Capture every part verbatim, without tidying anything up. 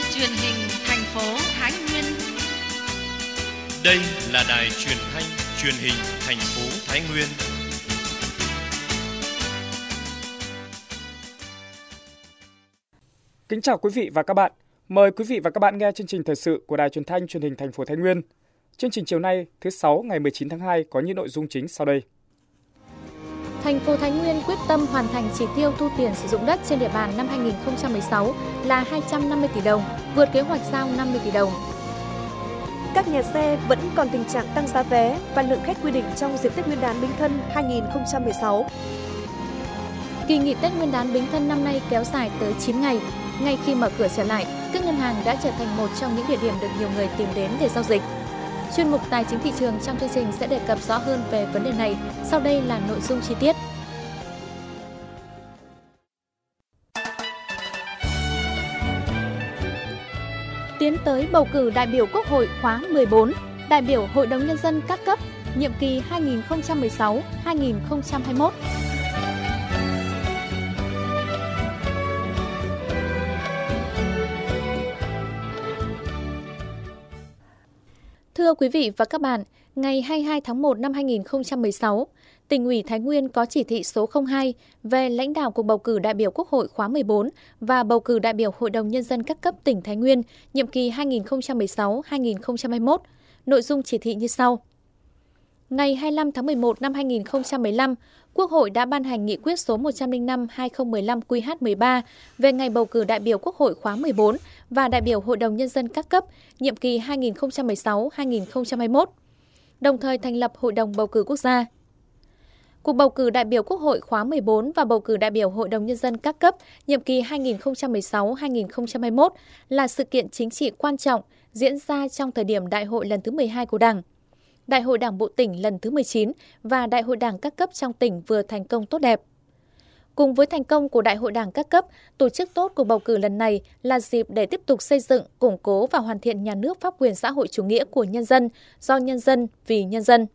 Truyền hình thành phố Thái Nguyên. Đây là đài truyền thanh truyền hình thành phố Thái Nguyên. Kính chào quý vị và các bạn. Mời quý vị và các bạn nghe chương trình thời sự của đài truyền thanh truyền hình thành phố Thái Nguyên. Chương trình chiều nay, thứ sáu ngày mười chín tháng hai có những nội dung chính sau đây. Thành phố Thái Nguyên quyết tâm hoàn thành chỉ tiêu thu tiền sử dụng đất trên địa bàn năm hai nghìn không trăm mười sáu là hai trăm năm mươi tỷ đồng, vượt kế hoạch giao năm mươi tỷ đồng. Các nhà xe vẫn còn tình trạng tăng giá vé và lượng khách quy định trong dịp Tết Nguyên đán Bính Thân hai nghìn không trăm mười sáu. Kỳ nghỉ Tết Nguyên đán Bính Thân năm nay kéo dài tới chín ngày. Ngay khi mở cửa trở lại, các ngân hàng đã trở thành một trong những địa điểm được nhiều người tìm đến để giao dịch. Chuyên mục Tài chính thị trường trong chương trình sẽ đề cập rõ hơn về vấn đề này. Sau đây là nội dung chi tiết. Tiến tới bầu cử đại biểu Quốc hội khóa mười bốn, đại biểu Hội đồng Nhân dân các cấp, nhiệm kỳ hai nghìn không trăm mười sáu đến hai nghìn không trăm hai mươi mốt. Thưa quý vị và các bạn, ngày hai mươi hai tháng một năm hai nghìn không trăm mười sáu, Tỉnh ủy Thái Nguyên có chỉ thị số không hai về lãnh đạo cuộc bầu cử đại biểu Quốc hội khóa mười bốn và bầu cử đại biểu Hội đồng Nhân dân các cấp tỉnh Thái Nguyên, nhiệm kỳ hai nghìn không trăm mười sáu đến hai nghìn không trăm hai mươi mốt. Nội dung chỉ thị như sau. Ngày hai mươi lăm tháng mười một năm hai nghìn không trăm mười lăm, Quốc hội đã ban hành nghị quyết số một trăm lẻ năm trên hai nghìn không trăm mười lăm Q H mười ba về ngày bầu cử đại biểu Quốc hội khóa mười bốn và đại biểu Hội đồng Nhân dân các cấp, nhiệm kỳ hai nghìn không trăm mười sáu đến hai nghìn không trăm hai mươi mốt, đồng thời thành lập Hội đồng Bầu cử Quốc gia. Cuộc bầu cử đại biểu Quốc hội khóa mười bốn và bầu cử đại biểu Hội đồng Nhân dân các cấp, nhiệm kỳ hai nghìn không trăm mười sáu đến hai nghìn không trăm hai mươi mốt là sự kiện chính trị quan trọng diễn ra trong thời điểm Đại hội lần thứ mười hai của Đảng. Đại hội Đảng bộ tỉnh lần thứ mười chín và Đại hội Đảng các cấp trong tỉnh vừa thành công tốt đẹp. Cùng với thành công của Đại hội Đảng các cấp, tổ chức tốt cuộc bầu cử lần này là dịp để tiếp tục xây dựng, củng cố và hoàn thiện nhà nước pháp quyền xã hội chủ nghĩa của nhân dân, do nhân dân, vì nhân dân.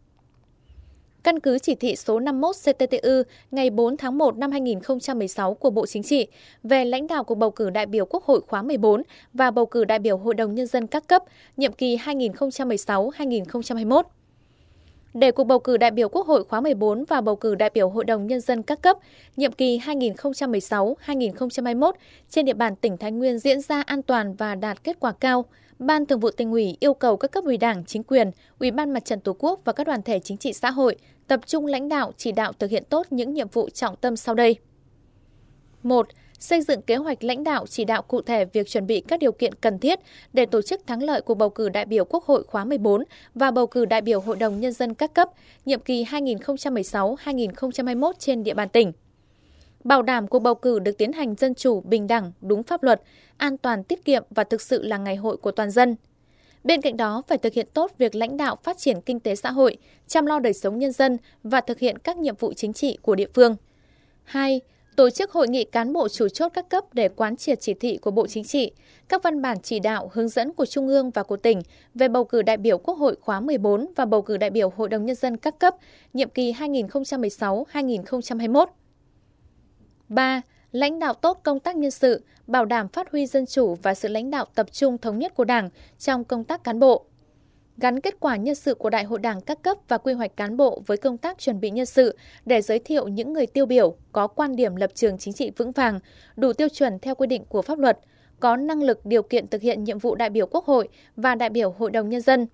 Căn cứ chỉ thị số năm mươi mốt C T T U ngày bốn tháng một năm hai nghìn không trăm mười sáu của Bộ Chính trị về lãnh đạo cuộc bầu cử đại biểu Quốc hội khóa mười bốn và bầu cử đại biểu Hội đồng Nhân dân các cấp, nhiệm kỳ hai nghìn không trăm mười sáu đến hai nghìn không trăm hai mươi mốt. Để cuộc bầu cử đại biểu Quốc hội khóa mười bốn và bầu cử đại biểu Hội đồng Nhân dân các cấp, nhiệm kỳ hai nghìn không trăm mười sáu đến hai nghìn không trăm hai mươi mốt trên địa bàn tỉnh Thái Nguyên diễn ra an toàn và đạt kết quả cao, Ban Thường vụ Tỉnh ủy yêu cầu các cấp ủy Đảng, chính quyền, Ủy ban Mặt trận Tổ quốc và các đoàn thể chính trị xã hội tập trung lãnh đạo, chỉ đạo thực hiện tốt những nhiệm vụ trọng tâm sau đây. một. Xây dựng kế hoạch lãnh đạo chỉ đạo cụ thể việc chuẩn bị các điều kiện cần thiết để tổ chức thắng lợi cuộc bầu cử đại biểu Quốc hội khóa mười bốn và bầu cử đại biểu Hội đồng Nhân dân các cấp, nhiệm kỳ hai nghìn không trăm mười sáu đến hai nghìn không trăm hai mươi mốt trên địa bàn tỉnh. Bảo đảm cuộc bầu cử được tiến hành dân chủ, bình đẳng, đúng pháp luật, an toàn, tiết kiệm và thực sự là ngày hội của toàn dân. Bên cạnh đó, phải thực hiện tốt việc lãnh đạo phát triển kinh tế xã hội, chăm lo đời sống nhân dân và thực hiện các nhiệm vụ chính trị của địa phương. hai. Tổ chức hội nghị cán bộ chủ chốt các cấp để quán triệt chỉ thị của Bộ Chính trị, các văn bản chỉ đạo, hướng dẫn của Trung ương và của tỉnh về bầu cử đại biểu Quốc hội khóa mười bốn và bầu cử đại biểu Hội đồng Nhân dân các cấp, nhiệm kỳ hai nghìn không trăm mười sáu đến hai nghìn không trăm hai mươi mốt. ba. Lãnh đạo tốt công tác nhân sự, bảo đảm phát huy dân chủ và sự lãnh đạo tập trung thống nhất của Đảng trong công tác cán bộ. Gắn kết quả nhân sự của Đại hội Đảng các cấp và quy hoạch cán bộ với công tác chuẩn bị nhân sự để giới thiệu những người tiêu biểu, có quan điểm lập trường chính trị vững vàng, đủ tiêu chuẩn theo quy định của pháp luật, có năng lực điều kiện thực hiện nhiệm vụ đại biểu Quốc hội và đại biểu Hội đồng Nhân dân.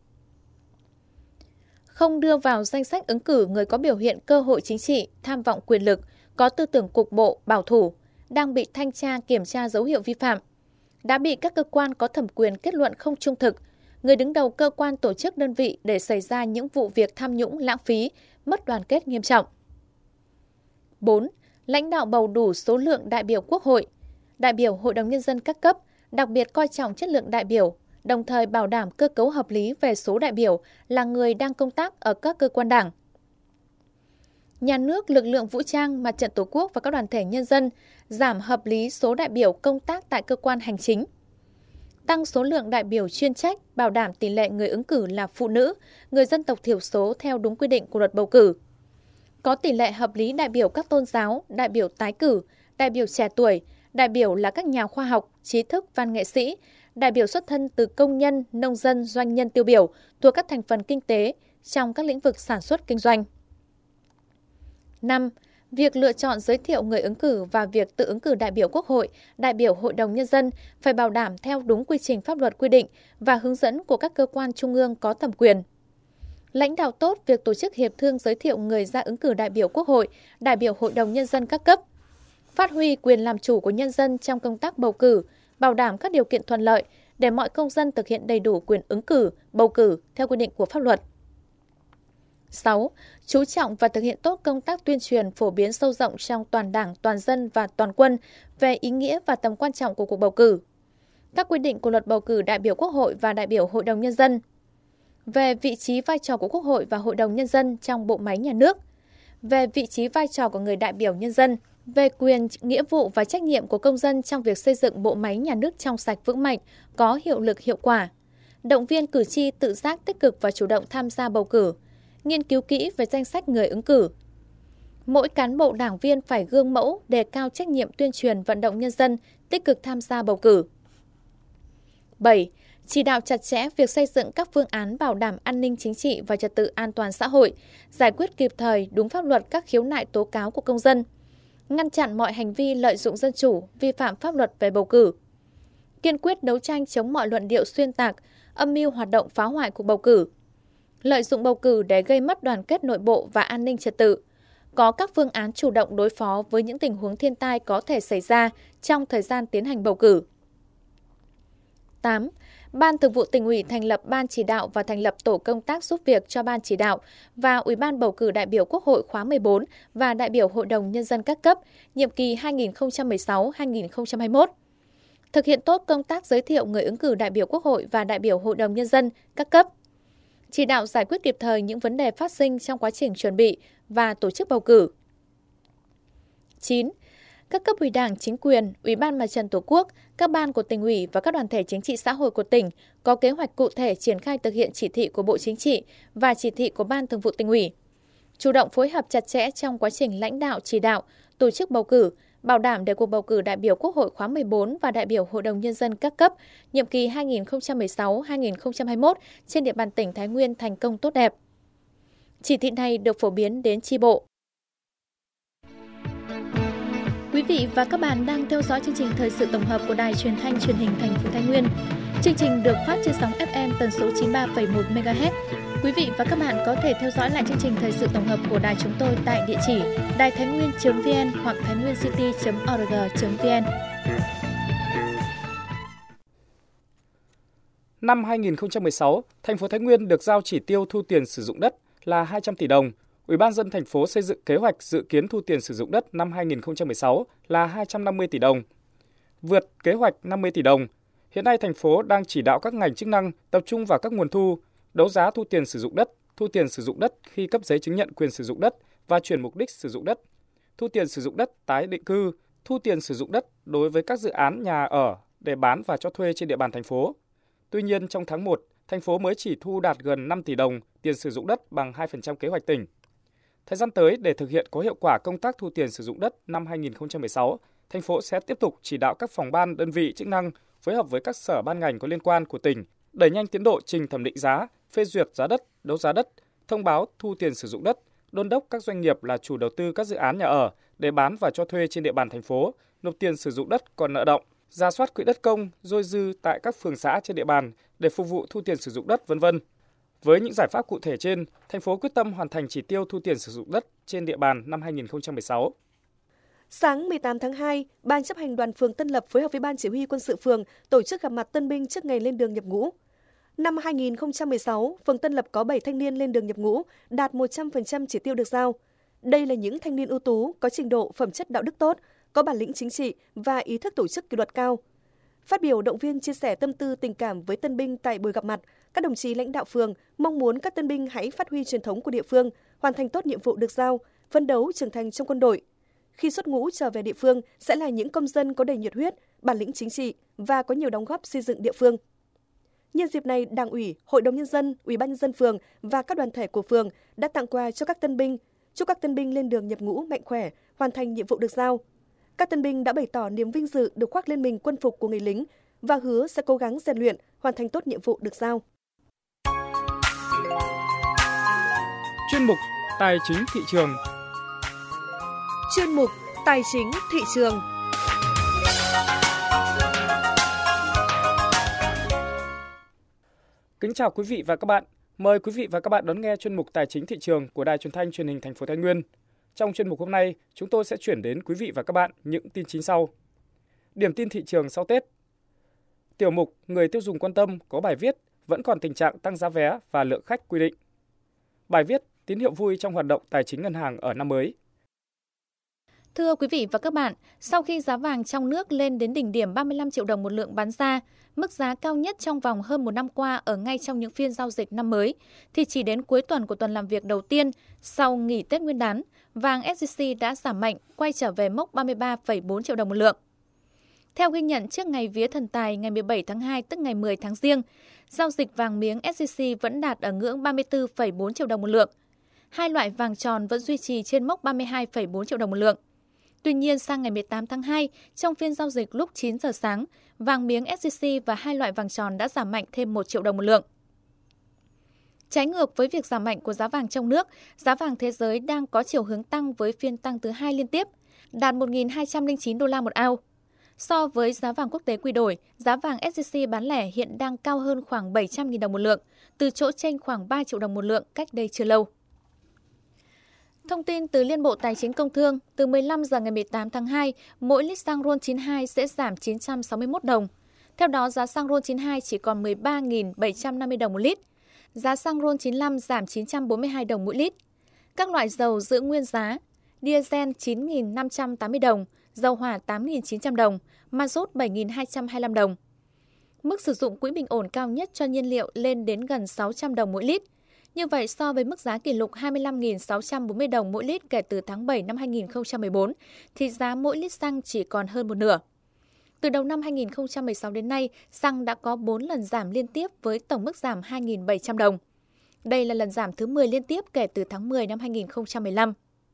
Không đưa vào danh sách ứng cử người có biểu hiện cơ hội chính trị, tham vọng quyền lực, có tư tưởng cục bộ, bảo thủ, đang bị thanh tra kiểm tra dấu hiệu vi phạm, đã bị các cơ quan có thẩm quyền kết luận không trung thực, người đứng đầu cơ quan tổ chức đơn vị để xảy ra những vụ việc tham nhũng lãng phí, mất đoàn kết nghiêm trọng. bốn. Lãnh đạo bầu đủ số lượng đại biểu Quốc hội, đại biểu Hội đồng Nhân dân các cấp, đặc biệt coi trọng chất lượng đại biểu, đồng thời bảo đảm cơ cấu hợp lý về số đại biểu là người đang công tác ở các cơ quan Đảng. Nhà nước, lực lượng vũ trang, Mặt trận Tổ quốc và các đoàn thể nhân dân giảm hợp lý số đại biểu công tác tại cơ quan hành chính. Tăng số lượng đại biểu chuyên trách, bảo đảm tỷ lệ người ứng cử là phụ nữ, người dân tộc thiểu số theo đúng quy định của luật bầu cử. Có tỷ lệ hợp lý đại biểu các tôn giáo, đại biểu tái cử, đại biểu trẻ tuổi, Đại biểu là các nhà khoa học, trí thức, văn nghệ sĩ, đại biểu xuất thân từ công nhân, nông dân, doanh nhân tiêu biểu thuộc các thành phần kinh tế trong các lĩnh vực sản xuất kinh doanh. năm. Việc lựa chọn giới thiệu người ứng cử và việc tự ứng cử đại biểu Quốc hội, đại biểu Hội đồng Nhân dân phải bảo đảm theo đúng quy trình pháp luật quy định và hướng dẫn của các cơ quan trung ương có thẩm quyền. Lãnh đạo tốt việc tổ chức hiệp thương giới thiệu người ra ứng cử đại biểu Quốc hội, đại biểu Hội đồng Nhân dân các cấp. Phát huy quyền làm chủ của nhân dân trong công tác bầu cử, bảo đảm các điều kiện thuận lợi để mọi công dân thực hiện đầy đủ quyền ứng cử, bầu cử theo quy định của pháp luật. sáu. Chú trọng và thực hiện tốt công tác tuyên truyền phổ biến sâu rộng trong toàn Đảng, toàn dân và toàn quân về ý nghĩa và tầm quan trọng của cuộc bầu cử. Các quy định của luật bầu cử đại biểu Quốc hội và đại biểu Hội đồng Nhân dân. Về vị trí vai trò của Quốc hội và Hội đồng Nhân dân trong bộ máy nhà nước. Về vị trí vai trò của người đại biểu nhân dân. Về quyền, nghĩa vụ và trách nhiệm của công dân trong việc xây dựng bộ máy nhà nước trong sạch vững mạnh, có hiệu lực hiệu quả. Động viên cử tri tự giác tích cực và chủ động tham gia bầu cử. Nghiên cứu kỹ về danh sách người ứng cử. Mỗi cán bộ đảng viên phải gương mẫu, đề cao trách nhiệm tuyên truyền vận động nhân dân tích cực tham gia bầu cử. bảy. Chỉ đạo chặt chẽ việc xây dựng các phương án bảo đảm an ninh chính trị và trật tự an toàn xã hội, giải quyết kịp thời đúng pháp luật các khiếu nại tố cáo của công dân, ngăn chặn mọi hành vi lợi dụng dân chủ, vi phạm pháp luật về bầu cử. Kiên quyết đấu tranh chống mọi luận điệu xuyên tạc, âm mưu hoạt động phá hoại cuộc bầu cử. Lợi dụng bầu cử để gây mất đoàn kết nội bộ và an ninh trật tự. Có các phương án chủ động đối phó với những tình huống thiên tai có thể xảy ra trong thời gian tiến hành bầu cử. tám. Ban Thường vụ Tỉnh ủy thành lập Ban chỉ đạo và thành lập tổ công tác giúp việc cho Ban chỉ đạo và Ủy ban bầu cử đại biểu Quốc hội khóa mười bốn và đại biểu Hội đồng Nhân dân các cấp, nhiệm kỳ hai nghìn không trăm mười sáu đến hai nghìn không trăm hai mươi mốt. Thực hiện tốt công tác giới thiệu người ứng cử đại biểu Quốc hội và đại biểu Hội đồng Nhân dân các cấp. Chỉ đạo giải quyết kịp thời những vấn đề phát sinh trong quá trình chuẩn bị và tổ chức bầu cử. chín. Các cấp ủy Đảng, chính quyền, Ủy ban Mặt trận Tổ quốc, các ban của Tỉnh ủy và các đoàn thể chính trị xã hội của tỉnh có kế hoạch cụ thể triển khai thực hiện chỉ thị của Bộ Chính trị và chỉ thị của Ban Thường vụ Tỉnh ủy. Chủ động phối hợp chặt chẽ trong quá trình lãnh đạo, chỉ đạo, tổ chức bầu cử, bảo đảm để cuộc bầu cử đại biểu Quốc hội khóa mười bốn và đại biểu Hội đồng Nhân dân các cấp, nhiệm kỳ hai nghìn không trăm mười sáu đến hai nghìn không trăm hai mươi mốt trên địa bàn tỉnh Thái Nguyên thành công tốt đẹp. Chỉ thị này được phổ biến đến chi bộ. Quý vị và các bạn đang theo dõi chương trình thời sự tổng hợp của Đài Truyền thanh Truyền hình thành phố Thái Nguyên. Chương trình được phát trên sóng ép em tần số chín mươi ba phẩy một mê ga héc. Quý vị và các bạn có thể theo dõi lại chương trình thời sự tổng hợp của đài chúng tôi tại địa chỉ đài thái nguyên chấm vn hoặc thái nguyên city chấm org chấm vn. Năm hai nghìn không trăm mười sáu, thành phố Thái Nguyên được giao chỉ tiêu thu tiền sử dụng đất là hai trăm tỷ đồng. Ủy ban nhân dân thành phố xây dựng kế hoạch dự kiến thu tiền sử dụng đất năm hai nghìn không trăm mười sáu là hai trăm năm mươi tỷ đồng, vượt kế hoạch năm mươi tỷ đồng. Hiện nay thành phố đang chỉ đạo các ngành chức năng tập trung vào các nguồn thu, đấu giá thu tiền sử dụng đất, thu tiền sử dụng đất khi cấp giấy chứng nhận quyền sử dụng đất và chuyển mục đích sử dụng đất, thu tiền sử dụng đất tái định cư, thu tiền sử dụng đất đối với các dự án nhà ở để bán và cho thuê trên địa bàn thành phố. Tuy nhiên, trong tháng một, thành phố mới chỉ thu đạt gần năm tỷ đồng tiền sử dụng đất bằng hai phần trăm kế hoạch tỉnh. Thời gian tới, để thực hiện có hiệu quả công tác thu tiền sử dụng đất năm hai nghìn không trăm mười sáu, thành phố sẽ tiếp tục chỉ đạo các phòng ban, đơn vị chức năng phối hợp với các sở ban ngành có liên quan của tỉnh, đẩy nhanh tiến độ trình thẩm định giá, phê duyệt giá đất, đấu giá đất, thông báo thu tiền sử dụng đất, đôn đốc các doanh nghiệp là chủ đầu tư các dự án nhà ở để bán và cho thuê trên địa bàn thành phố, nộp tiền sử dụng đất còn nợ động, rà soát quỹ đất công, dôi dư tại các phường xã trên địa bàn để phục vụ thu tiền sử dụng đất, vân vân. Với những giải pháp cụ thể trên, thành phố quyết tâm hoàn thành chỉ tiêu thu tiền sử dụng đất trên địa bàn năm hai nghìn không trăm mười sáu. Sáng mười tám tháng hai, Ban chấp hành đoàn phường Tân Lập phối hợp với Ban chỉ huy quân sự phường tổ chức gặp mặt tân binh trước ngày lên đường nhập ngũ. Năm hai nghìn không trăm mười sáu, phường Tân Lập có bảy thanh niên lên đường nhập ngũ, đạt một trăm phần trăm chỉ tiêu được giao. Đây là những thanh niên ưu tú, có trình độ, phẩm chất đạo đức tốt, có bản lĩnh chính trị và ý thức tổ chức kỷ luật cao. Phát biểu động viên chia sẻ tâm tư tình cảm với tân binh tại buổi gặp mặt, các đồng chí lãnh đạo phường mong muốn các tân binh hãy phát huy truyền thống của địa phương, hoàn thành tốt nhiệm vụ được giao, phấn đấu trưởng thành trong quân đội. Khi xuất ngũ trở về địa phương sẽ là những công dân có đầy nhiệt huyết, bản lĩnh chính trị và có nhiều đóng góp xây dựng địa phương. Nhân dịp này, Đảng ủy, Hội đồng Nhân dân, Ủy ban Nhân dân phường và các đoàn thể của phường đã tặng quà cho các tân binh, chúc các tân binh lên đường nhập ngũ mạnh khỏe, hoàn thành nhiệm vụ được giao. Các tân binh đã bày tỏ niềm vinh dự được khoác lên mình quân phục của người lính và hứa sẽ cố gắng rèn luyện, hoàn thành tốt nhiệm vụ được giao. Chuyên mục Tài chính thị trường. Chuyên mục Tài chính thị trường. Kính chào quý vị và các bạn. Mời quý vị và các bạn đón nghe chuyên mục Tài chính thị trường của Đài Truyền thanh Truyền hình Thành phố Thái Nguyên. Trong chuyên mục hôm nay, chúng tôi sẽ chuyển đến quý vị và các bạn những tin chính sau. Điểm tin thị trường sau Tết. Tiểu mục Người tiêu dùng quan tâm có bài viết vẫn còn tình trạng tăng giá vé và lượng khách quy định. Bài viết tín hiệu vui trong hoạt động tài chính ngân hàng ở năm mới. Thưa quý vị và các bạn, sau khi giá vàng trong nước lên đến đỉnh điểm ba mươi lăm triệu đồng một lượng bán ra, mức giá cao nhất trong vòng hơn một năm qua ở ngay trong những phiên giao dịch năm mới, thì chỉ đến cuối tuần của tuần làm việc đầu tiên sau nghỉ Tết Nguyên đán, vàng ét gi xê đã giảm mạnh, quay trở về mốc ba mươi ba phẩy bốn triệu đồng một lượng. Theo ghi nhận trước ngày vía Thần Tài ngày mười bảy tháng hai tức ngày mười tháng Giêng, giao dịch vàng miếng ét gi xê vẫn đạt ở ngưỡng ba mươi tư phẩy bốn triệu đồng một lượng. Hai loại vàng tròn vẫn duy trì trên mốc ba mươi hai phẩy bốn triệu đồng một lượng. Tuy nhiên, sang ngày mười tám tháng hai, trong phiên giao dịch lúc chín giờ sáng, vàng miếng ét gi xê và hai loại vàng tròn đã giảm mạnh thêm một triệu đồng một lượng. Trái ngược với việc giảm mạnh của giá vàng trong nước, giá vàng thế giới đang có chiều hướng tăng với phiên tăng thứ hai liên tiếp, đạt một nghìn hai trăm lẻ chín đô la một ounce. So với giá vàng quốc tế quy đổi, giá vàng ét gi xê bán lẻ hiện đang cao hơn khoảng bảy trăm nghìn đồng một lượng, từ chỗ chênh khoảng ba triệu đồng một lượng cách đây chưa lâu. Thông tin từ Liên Bộ Tài chính Công Thương, từ mười lăm giờ ngày mười tám tháng hai, mỗi lít xăng RON chín mươi hai sẽ giảm chín trăm sáu mươi mốt đồng. Theo đó, giá xăng RON chín mươi hai chỉ còn mười ba nghìn bảy trăm năm mươi đồng một lít. Giá xăng RON chín mươi lăm giảm chín trăm bốn mươi hai đồng mỗi lít. Các loại dầu giữ nguyên giá, diesel chín nghìn năm trăm tám mươi đồng, dầu hỏa tám nghìn chín trăm đồng, ma rốt bảy nghìn hai trăm hai mươi lăm đồng. Mức sử dụng quỹ bình ổn cao nhất cho nhiên liệu lên đến gần sáu trăm đồng mỗi lít. Như vậy, so với mức giá kỷ lục hai mươi lăm nghìn sáu trăm bốn mươi đồng mỗi lít kể từ tháng bảy năm hai nghìn không trăm mười bốn, thì giá mỗi lít xăng chỉ còn hơn một nửa. Từ đầu năm hai nghìn không trăm mười sáu đến nay, xăng đã có bốn lần giảm liên tiếp với tổng mức giảm hai nghìn bảy trăm đồng. Đây là lần giảm thứ mười liên tiếp kể từ tháng mười năm hai nghìn không trăm mười lăm.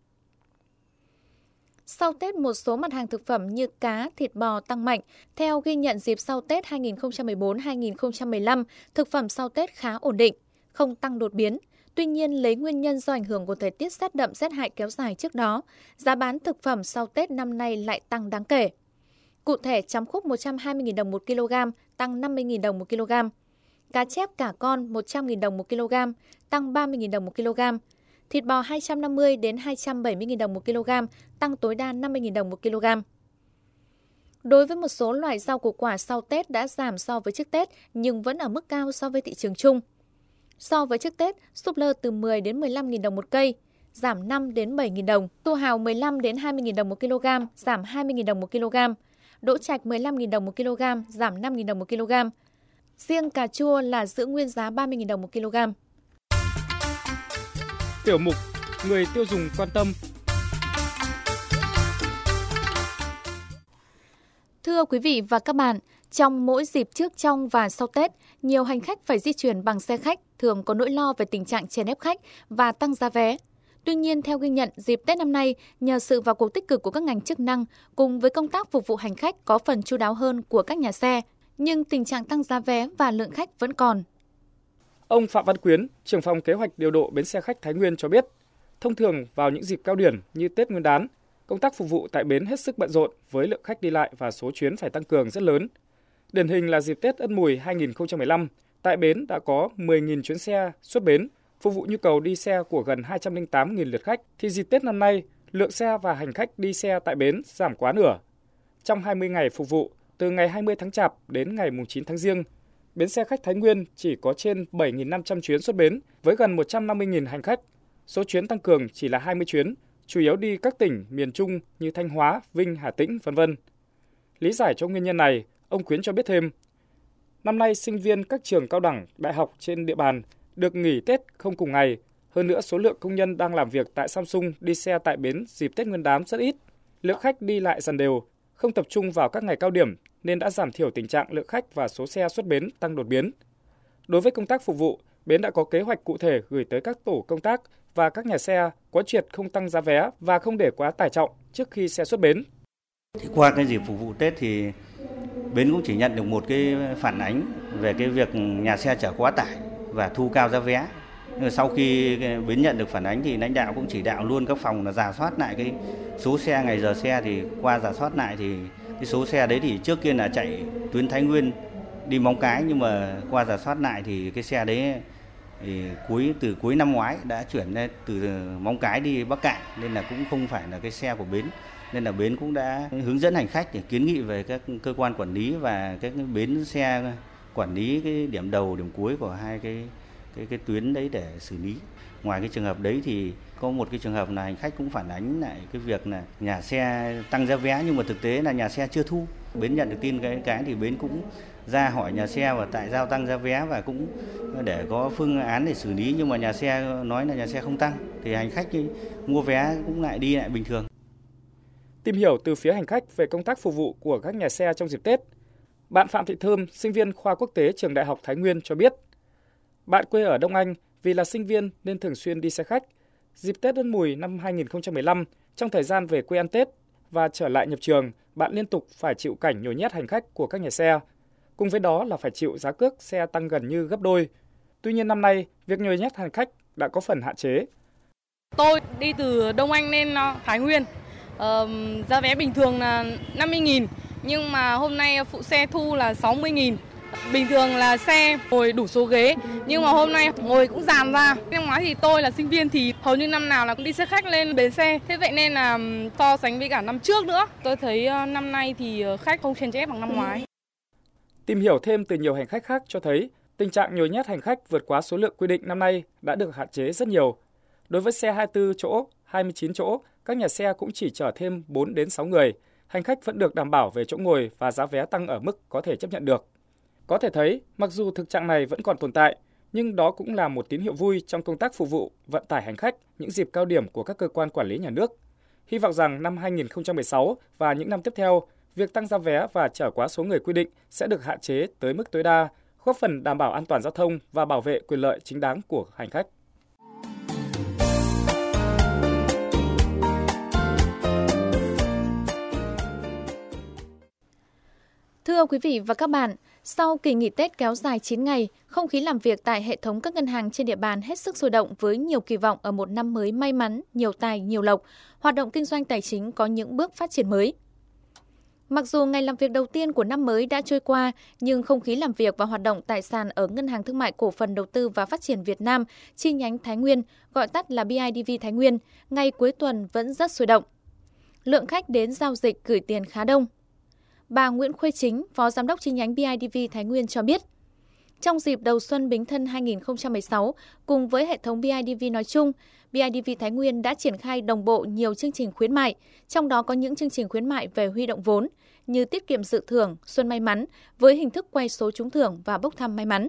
Sau Tết, một số mặt hàng thực phẩm như cá, thịt bò tăng mạnh. Theo ghi nhận dịp sau Tết hai nghìn không trăm mười bốn hai nghìn không trăm mười lăm, thực phẩm sau Tết khá ổn định, không tăng đột biến. Tuy nhiên, lấy nguyên nhân do ảnh hưởng của thời tiết rét đậm rét hại kéo dài trước đó, giá bán thực phẩm sau Tết năm nay lại tăng đáng kể. Cụ thể, chấm khúc một trăm hai mươi nghìn đồng một kg, tăng năm mươi nghìn đồng một kg. Cá chép cả con một trăm nghìn đồng một kg, tăng ba mươi nghìn đồng một kg. Thịt bò hai trăm năm mươi đến hai trăm bảy mươi nghìn đồng một kg, tăng tối đa năm mươi nghìn đồng một kg. Đối với một số loại rau củ quả sau Tết đã giảm so với trước Tết nhưng vẫn ở mức cao so với thị trường chung. So với trước Tết, súp lơ từ mười đến mười lăm nghìn đồng một cây, giảm năm đến bảy nghìn đồng. Su hào mười lăm đến hai mươi nghìn đồng một kg, giảm hai mươi nghìn đồng một kg. Đỗ trạch mười lăm nghìn đồng một kg, giảm năm nghìn đồng một kg. Riêng cà chua là giữ nguyên giá ba mươi nghìn đồng một kg. Tiểu mục Người tiêu dùng quan tâm. Thưa quý vị và các bạn, trong mỗi dịp trước, trong và sau Tết, nhiều hành khách phải di chuyển bằng xe khách, thường có nỗi lo về tình trạng chèn ép khách và tăng giá vé. Tuy nhiên, theo ghi nhận, dịp Tết năm nay, nhờ sự vào cuộc tích cực của các ngành chức năng cùng với công tác phục vụ hành khách có phần chu đáo hơn của các nhà xe, nhưng tình trạng tăng giá vé và lượng khách vẫn còn. Ông Phạm Văn Quyến, trưởng phòng kế hoạch điều độ bến xe khách Thái Nguyên cho biết, thông thường vào những dịp cao điểm như Tết Nguyên đán, công tác phục vụ tại bến hết sức bận rộn với lượng khách đi lại và số chuyến phải tăng cường rất lớn. Điển hình là dịp Tết Ất Mùi hai nghìn không trăm mười lăm, tại bến đã có mười nghìn chuyến xe xuất bến, phục vụ nhu cầu đi xe của gần hai trăm lẻ tám nghìn lượt khách, thì dịp Tết năm nay, lượng xe và hành khách đi xe tại bến giảm quá nửa. Trong hai mươi ngày phục vụ, từ ngày hai mươi tháng Chạp đến ngày chín tháng Giêng, bến xe khách Thái Nguyên chỉ có trên bảy nghìn năm trăm chuyến xuất bến với gần một trăm năm mươi nghìn hành khách. Số chuyến tăng cường chỉ là hai mươi chuyến, chủ yếu đi các tỉnh miền Trung như Thanh Hóa, Vinh, Hà Tĩnh, vân vân. Lý giải cho nguyên nhân này, ông Quyến cho biết thêm, năm nay sinh viên các trường cao đẳng, đại học trên địa bàn được nghỉ Tết không cùng ngày. Hơn nữa, số lượng công nhân đang làm việc tại Samsung đi xe tại bến dịp Tết Nguyên đán rất ít. Lượng khách đi lại dần đều, không tập trung vào các ngày cao điểm nên đã giảm thiểu tình trạng lượng khách và số xe xuất bến tăng đột biến. Đối với công tác phục vụ, bến đã có kế hoạch cụ thể gửi tới các tổ công tác và các nhà xe quán triệt không tăng giá vé và không để quá tải trọng trước khi xe xuất bến. Thì qua cái dịp phục vụ Tết thì bến cũng chỉ nhận được một cái phản ánh về cái việc nhà xe chở quá tải và thu cao giá vé. Nhưng sau khi bến nhận được phản ánh thì lãnh đạo cũng chỉ đạo luôn các phòng là rà soát lại cái số xe, ngày giờ xe, thì qua rà soát lại thì cái số xe đấy thì trước kia là chạy tuyến Thái Nguyên đi Móng Cái, nhưng mà qua rà soát lại thì cái xe đấy thì cuối từ cuối năm ngoái đã chuyển lên từ Móng Cái đi Bắc Kạn, nên là cũng không phải là cái xe của bến. Nên là bến cũng đã hướng dẫn hành khách để kiến nghị về các cơ quan quản lý và các bến xe quản lý cái điểm đầu điểm cuối của hai cái cái cái tuyến đấy để xử lý. Ngoài cái trường hợp đấy thì có một cái trường hợp là hành khách cũng phản ánh lại cái việc là nhà xe tăng giá vé nhưng mà thực tế là nhà xe chưa thu. Bến nhận được tin cái cái thì bến cũng ra hỏi nhà xe và tại sao tăng giá vé và cũng để có phương án để xử lý, nhưng mà nhà xe nói là nhà xe không tăng thì hành khách mua vé cũng lại đi lại bình thường. Tìm hiểu từ phía hành khách về công tác phục vụ của các nhà xe trong dịp Tết, bạn Phạm Thị Thơm, sinh viên khoa quốc tế trường Đại học Thái Nguyên cho biết, bạn quê ở Đông Anh, vì là sinh viên nên thường xuyên đi xe khách. Dịp Tết Ất Mùi năm hai nghìn không trăm mười lăm, trong thời gian về quê ăn Tết và trở lại nhập trường, bạn liên tục phải chịu cảnh nhồi nhét hành khách của các nhà xe. Cùng với đó là phải chịu giá cước xe tăng gần như gấp đôi. Tuy nhiên năm nay, việc nhồi nhét hành khách đã có phần hạn chế. Tôi đi từ Đông Anh lên Thái Nguyên, ờ, giá vé bình thường là năm mươi nghìn, nhưng mà hôm nay phụ xe thu là sáu mươi nghìn. Bình thường là xe ngồi đủ số ghế, nhưng mà hôm nay ngồi cũng dàn ra. Năm ngoái thì tôi là sinh viên thì hầu như năm nào là cũng đi xe khách lên bến xe. Thế vậy nên là so sánh với cả năm trước nữa, tôi thấy năm nay thì khách không chèn chép bằng năm ngoái. Tìm hiểu thêm từ nhiều hành khách khác cho thấy tình trạng nhồi nhét hành khách vượt quá số lượng quy định năm nay đã được hạn chế rất nhiều. Đối với xe hai mươi tư chỗ, hai mươi chín chỗ, các nhà xe cũng chỉ chở thêm bốn đến sáu người. Hành khách vẫn được đảm bảo về chỗ ngồi và giá vé tăng ở mức có thể chấp nhận được. Có thể thấy, mặc dù thực trạng này vẫn còn tồn tại, nhưng đó cũng là một tín hiệu vui trong công tác phục vụ vận tải hành khách những dịp cao điểm của các cơ quan quản lý nhà nước. Hy vọng rằng năm hai nghìn không trăm mười sáu và những năm tiếp theo, việc tăng giá vé và trở quá số người quy định sẽ được hạn chế tới mức tối đa, góp phần đảm bảo an toàn giao thông và bảo vệ quyền lợi chính đáng của hành khách. Thưa quý vị và các bạn, sau kỳ nghỉ Tết kéo dài chín ngày, không khí làm việc tại hệ thống các ngân hàng trên địa bàn hết sức sôi động với nhiều kỳ vọng ở một năm mới may mắn, nhiều tài, nhiều lộc, hoạt động kinh doanh tài chính có những bước phát triển mới. Mặc dù ngày làm việc đầu tiên của năm mới đã trôi qua, nhưng không khí làm việc và hoạt động tại sàn ở Ngân hàng Thương mại Cổ phần Đầu tư và Phát triển Việt Nam, chi nhánh Thái Nguyên, gọi tắt là bê i đê vê Thái Nguyên, ngày cuối tuần vẫn rất sôi động. Lượng khách đến giao dịch gửi tiền khá đông. Bà Nguyễn Khuê Chính, Phó Giám đốc chi nhánh bê i đê vê Thái Nguyên cho biết, trong dịp đầu xuân Bính Thân hai nghìn không trăm mười sáu, cùng với hệ thống bê i đê vê nói chung, bê i đê vê Thái Nguyên đã triển khai đồng bộ nhiều chương trình khuyến mại, trong đó có những chương trình khuyến mại về huy động vốn, như tiết kiệm dự thưởng, xuân may mắn, với hình thức quay số trúng thưởng và bốc thăm may mắn.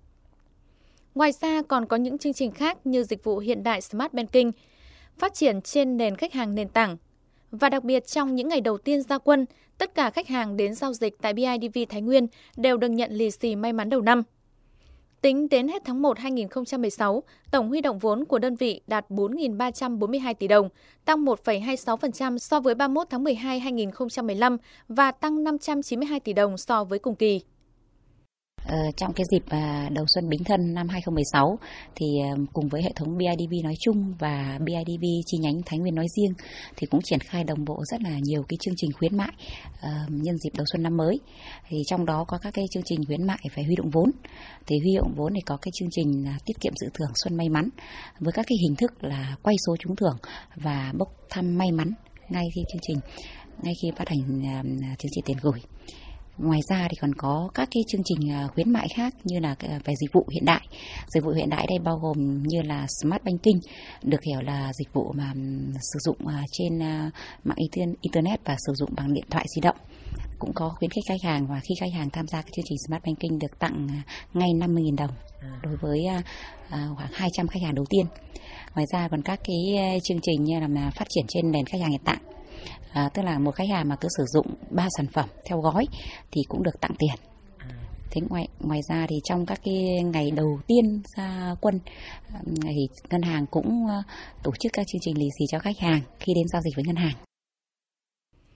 Ngoài ra còn có những chương trình khác như dịch vụ hiện đại Smart Banking, phát triển trên nền khách hàng nền tảng. Và đặc biệt trong những ngày đầu tiên ra quân, tất cả khách hàng đến giao dịch tại bê i đê vê Thái Nguyên đều được nhận lì xì may mắn đầu năm. Tính đến hết tháng một năm hai nghìn không trăm mười sáu, tổng huy động vốn của đơn vị đạt bốn nghìn ba trăm bốn mươi hai tỷ đồng, tăng một phẩy hai mươi sáu phần trăm so với ba mươi mốt tháng mười hai năm hai nghìn không trăm mười lăm và tăng năm trăm chín mươi hai tỷ đồng so với cùng kỳ. Ờ, trong cái dịp à, đầu xuân Bính Thân năm hai nghìn không trăm mười sáu thì à, cùng với hệ thống bê i đê vê nói chung và bê i đê vê chi nhánh Thái Nguyên nói riêng thì cũng triển khai đồng bộ rất là nhiều cái chương trình khuyến mại à, nhân dịp đầu xuân năm mới. Thì trong đó có các cái chương trình khuyến mại về huy động vốn. Thì huy động vốn thì có cái chương trình là tiết kiệm dự thưởng xuân may mắn với các cái hình thức là quay số trúng thưởng và bốc thăm may mắn ngay khi chương trình ngay khi phát hành à, chứng chỉ tiền gửi. Ngoài ra thì còn có các cái chương trình khuyến mại khác như là về dịch vụ hiện đại. Dịch vụ hiện đại đây bao gồm như là Smart Banking, được hiểu là dịch vụ mà sử dụng trên mạng Internet và sử dụng bằng điện thoại di động. Cũng có khuyến khích khách hàng và khi khách hàng tham gia cái chương trình Smart Banking được tặng ngay năm mươi nghìn đồng đối với khoảng hai trăm khách hàng đầu tiên. Ngoài ra còn các cái chương trình như là phát triển trên nền khách hàng hiện tại. À, tức là một khách hàng mà cứ sử dụng ba sản phẩm theo gói thì cũng được tặng tiền. Thế ngoài ngoài ra thì trong các cái ngày đầu tiên ra quân thì ngân hàng cũng tổ chức các chương trình lì xì cho khách hàng khi đến giao dịch với ngân hàng.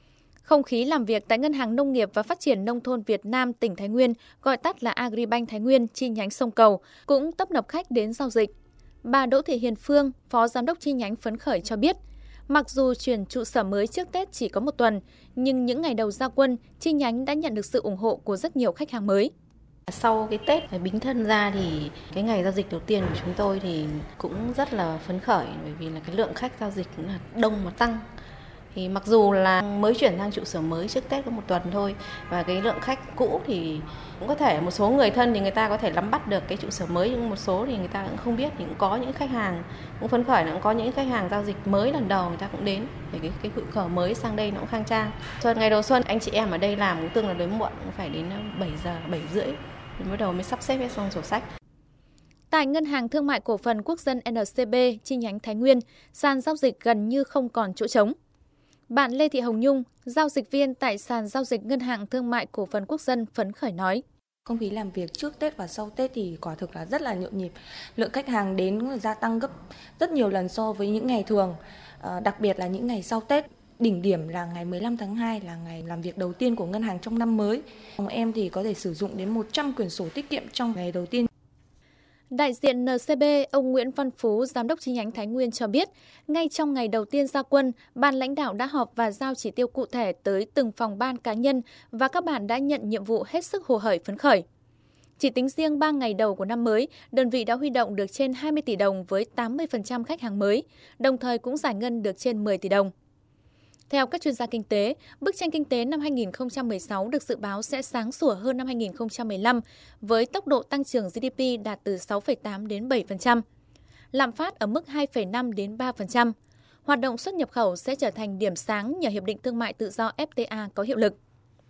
Không khí làm việc tại Ngân hàng Nông nghiệp và Phát triển Nông thôn Việt Nam tỉnh Thái Nguyên, gọi tắt là Agribank Thái Nguyên chi nhánh sông Cầu, cũng tấp nập khách đến giao dịch. Bà Đỗ Thị Hiền Phương, Phó Giám đốc chi nhánh phấn khởi cho biết, mặc dù chuyển trụ sở mới trước Tết chỉ có một tuần, nhưng những ngày đầu ra quân, chi nhánh đã nhận được sự ủng hộ của rất nhiều khách hàng mới. Sau cái Tết Bính Thân ra thì cái ngày giao dịch đầu tiên của chúng tôi thì cũng rất là phấn khởi, bởi vì là cái lượng khách giao dịch cũng là đông mà tăng. Thì mặc dù là mới chuyển sang trụ sở mới trước Tết có một tuần thôi, và cái lượng khách cũ thì cũng có thể một số người thân thì người ta có thể nắm bắt được cái trụ sở mới, nhưng một số thì người ta cũng không biết. Thì cũng có những khách hàng cũng phấn khởi, là cũng có những khách hàng giao dịch mới lần đầu người ta cũng đến để cái cái cửa khẩu mới sang đây nó cũng khang trang. Xuân ngày đầu xuân anh chị em ở đây làm cũng tương là đến muộn, cũng phải đến bảy giờ, bảy rưỡi mới đầu mới sắp xếp hết xong sổ sách. Tại Ngân hàng Thương mại Cổ phần Quốc dân en xê bê chi nhánh Thái Nguyên, sàn giao dịch gần như không còn chỗ trống. Bạn Lê Thị Hồng Nhung, giao dịch viên tại sàn giao dịch Ngân hàng Thương mại Cổ phần Quốc dân phấn khởi nói. Không khí làm việc trước Tết và sau Tết thì quả thực là rất là nhộn nhịp. Lượng khách hàng đến gia tăng gấp rất nhiều lần so với những ngày thường, à, đặc biệt là những ngày sau Tết. Đỉnh điểm là ngày mười lăm tháng hai là ngày làm việc đầu tiên của ngân hàng trong năm mới. Em thì có thể sử dụng đến một trăm quyển sổ tiết kiệm trong ngày đầu tiên. Đại diện en xê bê, ông Nguyễn Văn Phú, Giám đốc chi nhánh Thái Nguyên cho biết, ngay trong ngày đầu tiên ra quân, ban lãnh đạo đã họp và giao chỉ tiêu cụ thể tới từng phòng ban cá nhân và các bạn đã nhận nhiệm vụ hết sức hồ hởi phấn khởi. Chỉ tính riêng ba ngày đầu của năm mới, đơn vị đã huy động được trên hai mươi tỷ đồng với tám mươi phần trăm khách hàng mới, đồng thời cũng giải ngân được trên mười tỷ đồng. Theo các chuyên gia kinh tế, bức tranh kinh tế năm hai nghìn không trăm mười sáu được dự báo sẽ sáng sủa hơn năm hai nghìn không trăm mười lăm, với tốc độ tăng trưởng giê đê pê đạt từ sáu phẩy tám đến bảy phần trăm, lạm phát ở mức hai phẩy năm đến ba phần trăm. Hoạt động xuất nhập khẩu sẽ trở thành điểm sáng nhờ Hiệp định Thương mại Tự do ép tê a có hiệu lực.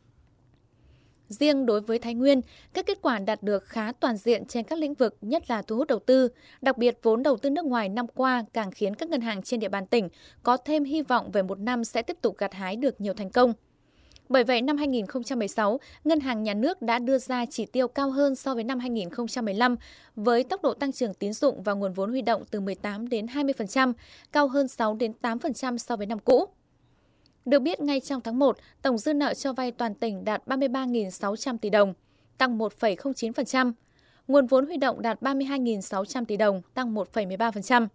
Riêng đối với Thái Nguyên, các kết quả đạt được khá toàn diện trên các lĩnh vực, nhất là thu hút đầu tư. Đặc biệt, vốn đầu tư nước ngoài năm qua càng khiến các ngân hàng trên địa bàn tỉnh có thêm hy vọng về một năm sẽ tiếp tục gặt hái được nhiều thành công. Bởi vậy, năm hai nghìn không trăm mười sáu, Ngân hàng Nhà nước đã đưa ra chỉ tiêu cao hơn so với năm hai nghìn không trăm mười lăm, với tốc độ tăng trưởng tín dụng và nguồn vốn huy động từ mười tám đến hai mươi phần trăm, cao hơn sáu đến tám phần trăm so với năm cũ. Được biết, ngay trong tháng một, tổng dư nợ cho vay toàn tỉnh đạt ba mươi ba nghìn sáu trăm tỷ đồng, tăng một phẩy không chín phần trăm. Nguồn vốn huy động đạt ba mươi hai nghìn sáu trăm tỷ đồng, tăng một phẩy mười ba phần trăm.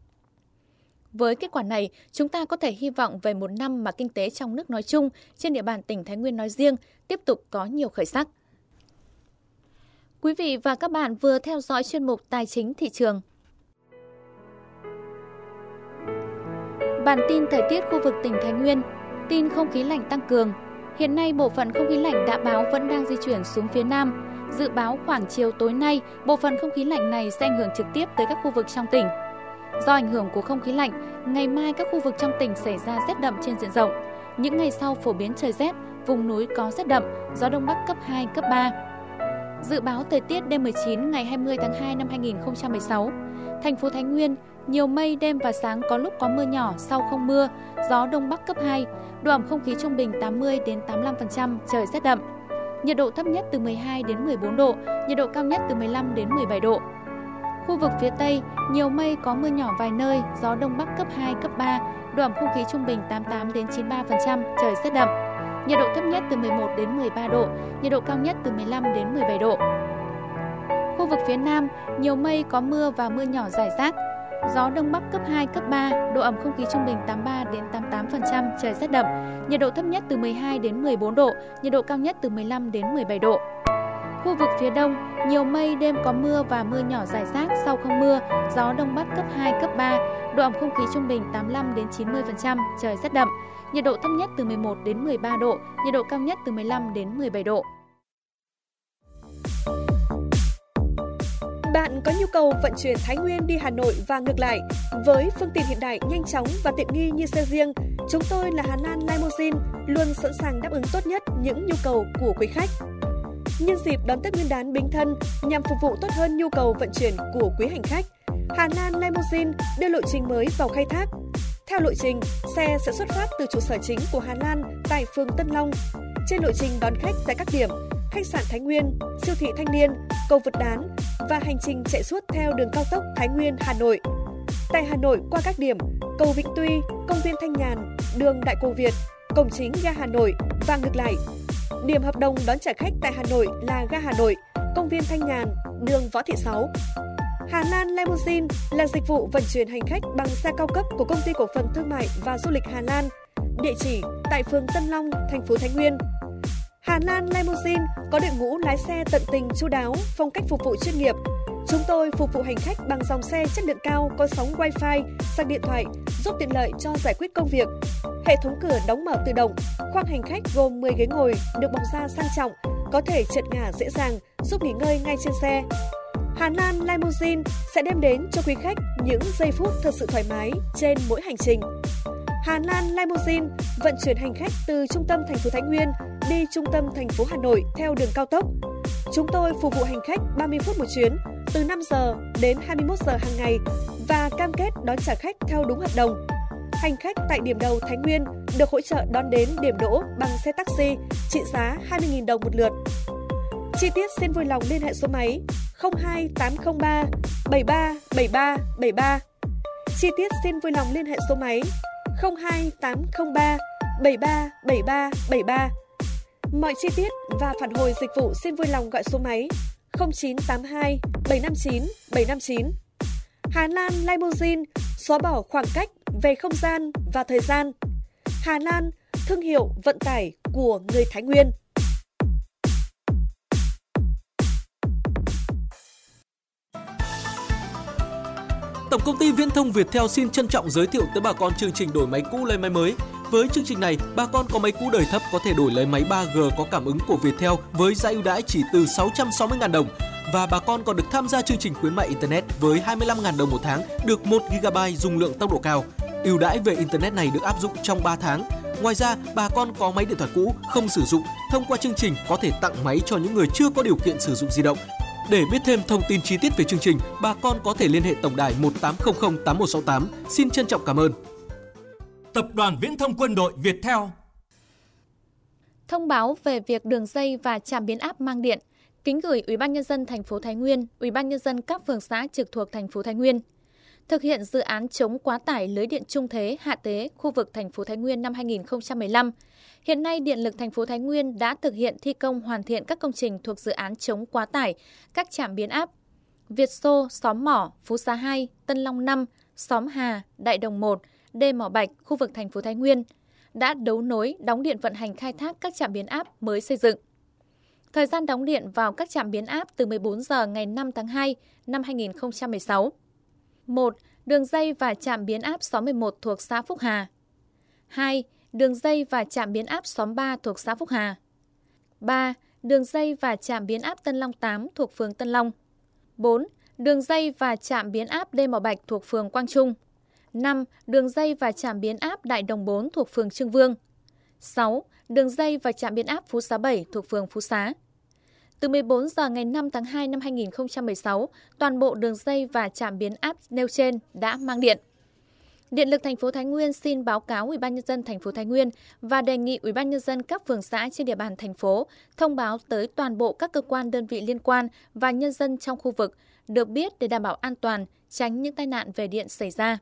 Với kết quả này, chúng ta có thể hy vọng về một năm mà kinh tế trong nước nói chung, trên địa bàn tỉnh Thái Nguyên nói riêng, tiếp tục có nhiều khởi sắc. Quý vị và các bạn vừa theo dõi chuyên mục Tài chính thị trường. Bản tin thời tiết khu vực tỉnh Thái Nguyên. Tin không khí lạnh tăng cường. Hiện nay, bộ phận không khí lạnh đã báo vẫn đang di chuyển xuống phía Nam. Dự báo khoảng chiều tối nay, bộ phận không khí lạnh này sẽ ảnh hưởng trực tiếp tới các khu vực trong tỉnh. Do ảnh hưởng của không khí lạnh, ngày mai các khu vực trong tỉnh xảy ra rét đậm trên diện rộng. Những ngày sau phổ biến trời rét, vùng núi có rét đậm, gió đông bắc cấp hai, cấp ba. Dự báo thời tiết đêm mười chín ngày hai mươi tháng hai năm hai nghìn không trăm mười sáu. Thành phố Thái Nguyên, nhiều mây, đêm và sáng có lúc có mưa nhỏ, sau không mưa, gió đông bắc cấp hai, độ ẩm không khí trung bình tám mươi đến tám mươi lăm phần trăm, trời rét đậm. Nhiệt độ thấp nhất từ mười hai đến mười bốn độ, nhiệt độ cao nhất từ mười lăm đến mười bảy độ. Khu vực phía Tây, nhiều mây, có mưa nhỏ vài nơi, gió đông bắc cấp hai, cấp ba, độ ẩm không khí trung bình tám mươi tám đến chín mươi ba phần trăm, trời rét đậm. Nhiệt độ thấp nhất từ mười một đến mười ba độ, nhiệt độ cao nhất từ mười lăm đến mười bảy độ. Khu vực phía Nam, nhiều mây, có mưa và mưa nhỏ rải rác. Gió đông bắc cấp hai, cấp ba, độ ẩm không khí trung bình tám mươi ba đến tám mươi tám phần trăm, trời rét đậm. Nhiệt độ thấp nhất từ mười hai đến mười bốn độ, nhiệt độ cao nhất từ mười lăm đến mười bảy độ. Khu vực phía Đông, nhiều mây, đêm có mưa và mưa nhỏ rải rác, sau không mưa, gió đông bắc cấp hai, cấp ba, độ ẩm không khí trung bình tám mươi lăm đến chín mươi phần trăm, trời rét đậm. Nhiệt độ thấp nhất từ mười một đến mười ba độ, nhiệt độ cao nhất từ mười lăm đến mười bảy độ. Bạn có nhu cầu vận chuyển Thái Nguyên đi Hà Nội và ngược lại, với phương tiện hiện đại, nhanh chóng và tiện nghi như xe riêng, chúng tôi là Hà Lan Limousine luôn sẵn sàng đáp ứng tốt nhất những nhu cầu của quý khách. Nhân dịp đón Tết Nguyên đán Bính Thân, nhằm phục vụ tốt hơn nhu cầu vận chuyển của quý hành khách, Hà Lan Limousine đưa lộ trình mới vào khai thác. Theo lộ trình, xe sẽ xuất phát từ trụ sở chính của Hà Lan tại phường Tân Long. Trên lộ trình đón khách tại các điểm khách sạn Thái Nguyên, siêu thị Thanh Niên, cầu Vượt Đán và hành trình chạy suốt theo đường cao tốc Thái Nguyên Hà Nội. Tại Hà Nội qua các điểm cầu Vĩnh Tuy, công viên Thanh Nhàn, đường Đại Cổ Việt, cổng chính ga Hà Nội và ngược lại. Điểm hợp đồng đón trả khách tại Hà Nội là ga Hà Nội, công viên Thanh Nhàn, đường Võ Thị Sáu. Hà Lan Limousine là dịch vụ vận chuyển hành khách bằng xe cao cấp của Công ty Cổ phần Thương mại và Du lịch Hà Lan, địa chỉ tại phường Tân Long, thành phố Thái Nguyên. Hà Lan Limousine có đội ngũ lái xe tận tình chu đáo, phong cách phục vụ chuyên nghiệp. Chúng tôi phục vụ hành khách bằng dòng xe chất lượng cao có sóng Wi-Fi, sạc điện thoại, giúp tiện lợi cho giải quyết công việc. Hệ thống cửa đóng mở tự động, khoang hành khách gồm mười ghế ngồi được bọc da sang trọng, có thể trượt ngả dễ dàng, giúp nghỉ ngơi ngay trên xe. Hà Lan Limousine sẽ đem đến cho quý khách những giây phút thật sự thoải mái trên mỗi hành trình. Hà Lan Limousine vận chuyển hành khách từ trung tâm thành phố Thái Nguyên đi trung tâm thành phố Hà Nội theo đường cao tốc. Chúng tôi phục vụ hành khách ba mươi phút một chuyến, từ năm giờ đến hai mươi mốt giờ hàng ngày và cam kết đón trả khách theo đúng hợp đồng. Hành khách tại điểm đầu Thái Nguyên được hỗ trợ đón đến điểm đỗ bằng xe taxi trị giá hai mươi nghìn đồng một lượt. Chi tiết xin vui lòng liên hệ số máy không hai tám không ba bảy ba bảy ba bảy ba. Chi tiết xin vui lòng liên hệ số máy không hai tám không ba bảy ba bảy ba bảy ba. Mọi chi tiết và phản hồi dịch vụ xin vui lòng gọi số máy không chín tám hai bảy năm chín bảy năm chín. Hà Lan Limousine xóa bỏ khoảng cách về không gian và thời gian. Hà Lan, thương hiệu vận tải của người Thái Nguyên. Tổng công ty Viễn thông Viettel xin trân trọng giới thiệu tới bà con chương trình đổi máy cũ lấy máy mới. Với chương trình này, bà con có máy cũ đời thấp có thể đổi lấy máy ba G có cảm ứng của Viettel với giá ưu đãi chỉ từ sáu trăm sáu mươi nghìn đồng. Và bà con còn được tham gia chương trình khuyến mại Internet với hai mươi lăm nghìn đồng một tháng, được một gi ga bai dung lượng tốc độ cao. Ưu đãi về Internet này được áp dụng trong ba tháng. Ngoài ra, bà con có máy điện thoại cũ không sử dụng, thông qua chương trình có thể tặng máy cho những người chưa có điều kiện sử dụng di động. Để biết thêm thông tin chi tiết về chương trình, bà con có thể liên hệ tổng đài một tám không không tám một sáu tám. Xin trân trọng cảm ơn. Tập đoàn Viễn thông Quân đội Viettel. Thông báo về việc đường dây và trạm biến áp mang điện, kính gửi Ủy ban nhân dân thành phố Thái Nguyên, Ủy ban nhân dân các phường xã trực thuộc thành phố Thái Nguyên. Thực hiện dự án chống quá tải lưới điện trung thế, hạ thế khu vực thành phố Thái Nguyên năm hai nghìn không trăm mười lăm. Hiện nay, Điện lực thành phố Thái Nguyên đã thực hiện thi công hoàn thiện các công trình thuộc dự án chống quá tải, các trạm biến áp Việt Xô, Xóm Mỏ, Phú Xá hai, Tân Long năm, Xóm Hà, Đại Đồng một, Đê Mỏ Bạch, khu vực thành phố Thái Nguyên, đã đấu nối, đóng điện vận hành khai thác các trạm biến áp mới xây dựng. Thời gian đóng điện vào các trạm biến áp từ mười bốn giờ ngày năm tháng hai năm hai nghìn không trăm mười sáu. một. Đường dây và trạm biến áp xóm mười một thuộc xã Phúc Hà. hai. Đường dây và trạm biến áp xóm ba thuộc xã Phúc Hà. ba. Đường dây và trạm biến áp Tân Long tám thuộc phường Tân Long. bốn. Đường dây và trạm biến áp Đê Mỏ Bạch thuộc phường Quang Trung. năm. Đường dây và trạm biến áp Đại Đồng bốn thuộc phường Trương Vương. sáu. Đường dây và trạm biến áp Phú Xá bảy thuộc phường Phú Xá. Từ mười bốn giờ ngày năm tháng hai năm hai nghìn không trăm mười sáu, toàn bộ đường dây và trạm biến áp nêu trên đã mang điện. Điện lực thành phố Thái Nguyên xin báo cáo Ủy ban nhân dân thành phố Thái Nguyên và đề nghị Ủy ban nhân dân các phường xã trên địa bàn thành phố thông báo tới toàn bộ các cơ quan đơn vị liên quan và nhân dân trong khu vực được biết để đảm bảo an toàn, tránh những tai nạn về điện xảy ra.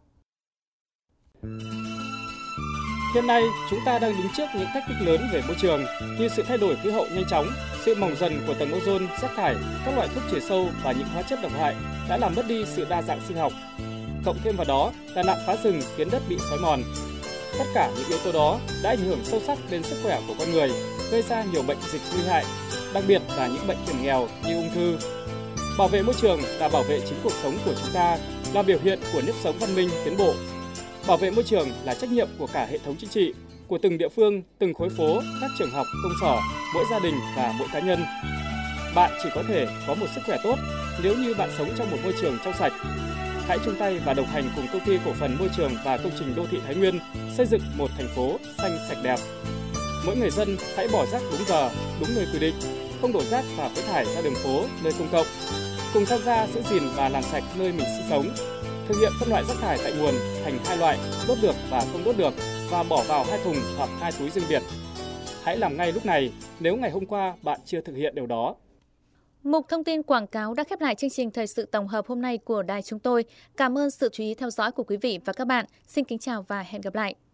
Hiện nay, chúng ta đang đứng trước những thách thức lớn về môi trường như sự thay đổi khí hậu nhanh chóng, sự mỏng dần của tầng ozone, rác thải, các loại thuốc trừ sâu và những hóa chất độc hại đã làm mất đi sự đa dạng sinh học. Cộng thêm vào đó là nạn phá rừng khiến đất bị xói mòn. Tất cả những yếu tố đó đã ảnh hưởng sâu sắc đến sức khỏe của con người, gây ra nhiều bệnh dịch nguy hại, đặc biệt là những bệnh hiểm nghèo như ung thư. Bảo vệ môi trường là bảo vệ chính cuộc sống của chúng ta, là biểu hiện của nếp sống văn minh tiến bộ. Bảo vệ môi trường là trách nhiệm của cả hệ thống chính trị, của từng địa phương, từng khối phố, các trường học, công sở, mỗi gia đình và mỗi cá nhân. Bạn chỉ có thể có một sức khỏe tốt nếu như bạn sống trong một môi trường trong sạch. Hãy chung tay và đồng hành cùng Công ty Cổ phần Môi trường và Công trình Đô thị Thái Nguyên xây dựng một thành phố xanh sạch đẹp. Mỗi người dân hãy bỏ rác đúng giờ, đúng nơi quy định, không đổ rác và phế thải ra đường phố, nơi công cộng. Cùng tham gia giữ gìn và làm sạch nơi mình sinh sống. Thực hiện phân loại rác thải tại nguồn thành hai loại, đốt được và không đốt được, và bỏ vào hai thùng hoặc hai túi riêng biệt. Hãy làm ngay lúc này nếu ngày hôm qua bạn chưa thực hiện điều đó. Mục thông tin quảng cáo đã khép lại chương trình thời sự tổng hợp hôm nay của đài chúng tôi. Cảm ơn sự chú ý theo dõi của quý vị và các bạn. Xin kính chào và hẹn gặp lại.